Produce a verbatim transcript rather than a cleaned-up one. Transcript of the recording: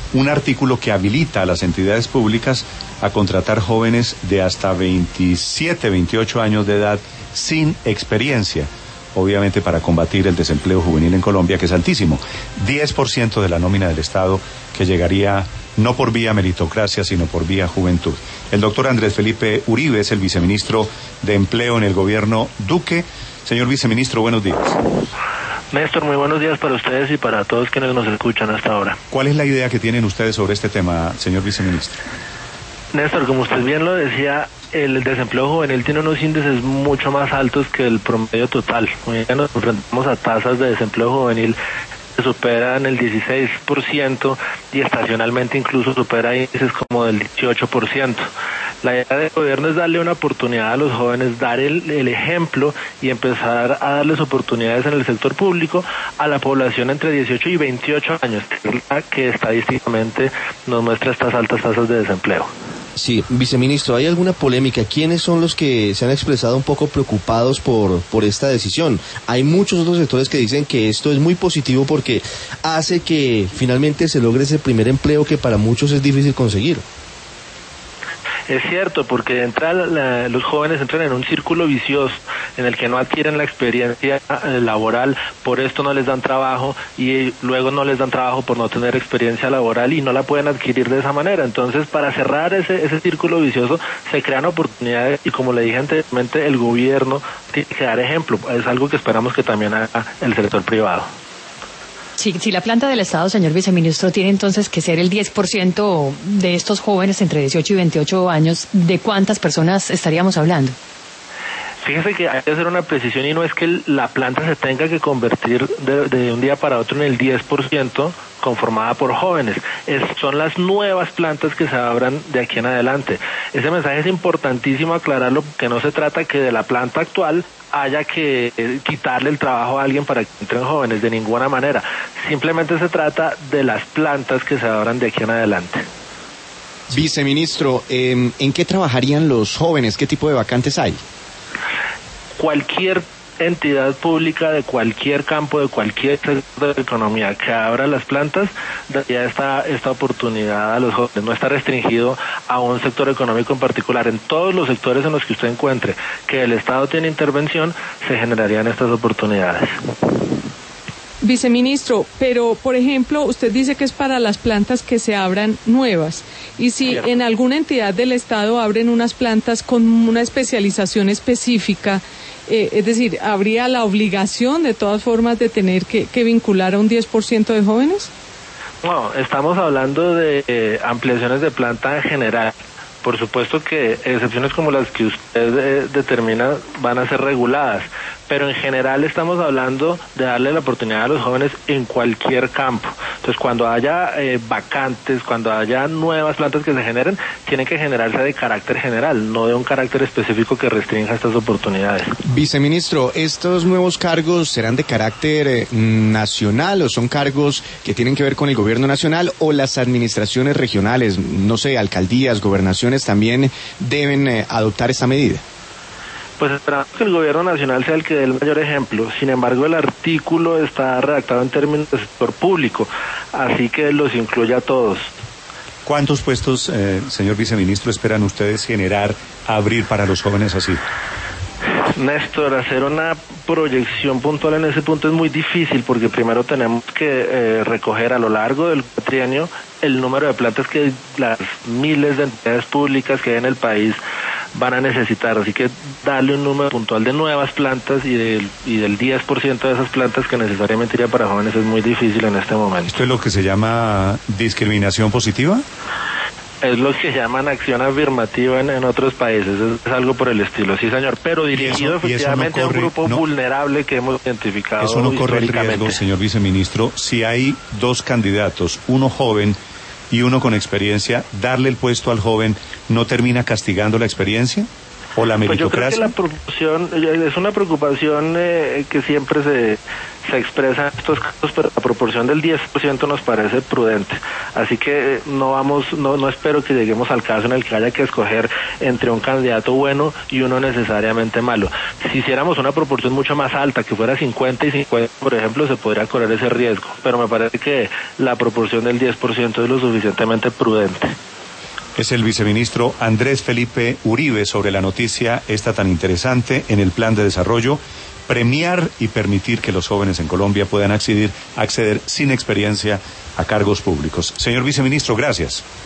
un artículo que habilita a las entidades públicas a contratar jóvenes de hasta veintisiete, veintiocho años de edad sin experiencia, obviamente para combatir el desempleo juvenil en Colombia, que es altísimo. diez por ciento de la nómina del Estado que llegaría no por vía meritocracia, sino por vía juventud. El doctor Andrés Felipe Uribe es el viceministro de Empleo en el gobierno Duque. Señor viceministro, buenos días. Néstor, muy buenos días para ustedes y para todos quienes nos escuchan hasta ahora. ¿Cuál es la idea que tienen ustedes sobre este tema, señor viceministro? Néstor, como usted bien lo decía, el desempleo juvenil tiene unos índices mucho más altos que el promedio total. Hoy día nos enfrentamos a tasas de desempleo juvenil que superan el dieciséis por ciento y estacionalmente incluso supera índices como del dieciocho por ciento. La idea del gobierno es darle una oportunidad a los jóvenes, dar el, el ejemplo y empezar a darles oportunidades en el sector público a la población entre dieciocho y veintiocho años, que estadísticamente nos muestra estas altas tasas de desempleo. Sí, viceministro, ¿hay alguna polémica? ¿Quiénes son los que se han expresado un poco preocupados por, por esta decisión? Hay muchos otros sectores que dicen que esto es muy positivo porque hace que finalmente se logre ese primer empleo que para muchos es difícil conseguir. Es cierto, porque entra la, los jóvenes entran en un círculo vicioso en el que no adquieren la experiencia laboral, por esto no les dan trabajo y luego no les dan trabajo por no tener experiencia laboral y no la pueden adquirir de esa manera. Entonces, para cerrar ese, ese círculo vicioso, se crean oportunidades y, como le dije anteriormente, el gobierno tiene que dar ejemplo. Es algo que esperamos que también haga el sector privado. Si, si la planta del Estado, señor viceministro, tiene entonces que ser el diez por ciento de estos jóvenes entre dieciocho y veintiocho años, ¿de cuántas personas estaríamos hablando? Fíjese que hay que hacer una precisión y no es que la planta se tenga que convertir de, de un día para otro en el diez por ciento conformada por jóvenes. Es, son las nuevas plantas que se abran de aquí en adelante. Ese mensaje es importantísimo aclararlo, porque no se trata que de la planta actual haya que eh, quitarle el trabajo a alguien para que entren jóvenes, de ninguna manera. Simplemente se trata de las plantas que se abran de aquí en adelante. Viceministro, eh, ¿en qué trabajarían los jóvenes? ¿Qué tipo de vacantes hay? Cualquier entidad pública de cualquier campo, de cualquier sector de la economía que abra las plantas, daría esta, esta oportunidad a los jóvenes. No está restringido a un sector económico en particular. En todos los sectores en los que usted encuentre que el Estado tiene intervención, se generarían estas oportunidades. Viceministro, pero por ejemplo, usted dice que es para las plantas que se abran nuevas, y si Cierto. En alguna entidad del Estado abren unas plantas con una especialización específica, eh, es decir, ¿habría la obligación de todas formas de tener que, que vincular a un diez por ciento de jóvenes? No, estamos hablando de eh, ampliaciones de planta en general. Por supuesto que excepciones como las que usted eh, determina van a ser reguladas, pero en general estamos hablando de darle la oportunidad a los jóvenes en cualquier campo. Entonces, cuando haya eh, vacantes, cuando haya nuevas plantas que se generen, tienen que generarse de carácter general, no de un carácter específico que restrinja estas oportunidades. Viceministro, ¿estos nuevos cargos serán de carácter eh, nacional o son cargos que tienen que ver con el gobierno nacional, o las administraciones regionales, no sé, alcaldías, gobernaciones, también deben eh, adoptar esta medida? Pues esperamos que el gobierno nacional sea el que dé el mayor ejemplo. Sin embargo, el artículo está redactado en términos de sector público, así que los incluye a todos. ¿Cuántos puestos, eh, señor viceministro, esperan ustedes generar, abrir para los jóvenes así? Néstor, hacer una proyección puntual en ese punto es muy difícil, porque primero tenemos que eh, recoger a lo largo del trienio el número de plantas que las miles de entidades públicas que hay en el país van a necesitar, así que darle un número puntual de nuevas plantas y del, y del diez por ciento de esas plantas que necesariamente iría para jóvenes es muy difícil en este momento. ¿Esto es lo que se llama discriminación positiva? Es lo que llaman acción afirmativa en, en otros países, es, es algo por el estilo, sí señor, pero dirigido eso, efectivamente no corre, a un grupo no, vulnerable que hemos identificado. Eso no corre el riesgo, señor viceministro, si hay dos candidatos, uno joven y uno con experiencia, darle el puesto al joven, ¿no termina castigando la experiencia o la meritocracia? Pues yo creo que la proporción es una preocupación eh, que siempre se se expresa en estos casos, pero la proporción del diez por ciento nos parece prudente. Así que no vamos, no, no espero que lleguemos al caso en el que haya que escoger entre un candidato bueno y uno necesariamente malo. Si hiciéramos una proporción mucho más alta, que fuera cincuenta y cincuenta, por ejemplo, se podría correr ese riesgo, pero me parece que la proporción del diez por ciento es lo suficientemente prudente. Es el viceministro Andrés Felipe Uribe sobre la noticia esta tan interesante en el plan de desarrollo, premiar y permitir que los jóvenes en Colombia puedan acceder, acceder sin experiencia a cargos públicos. Señor viceministro, gracias.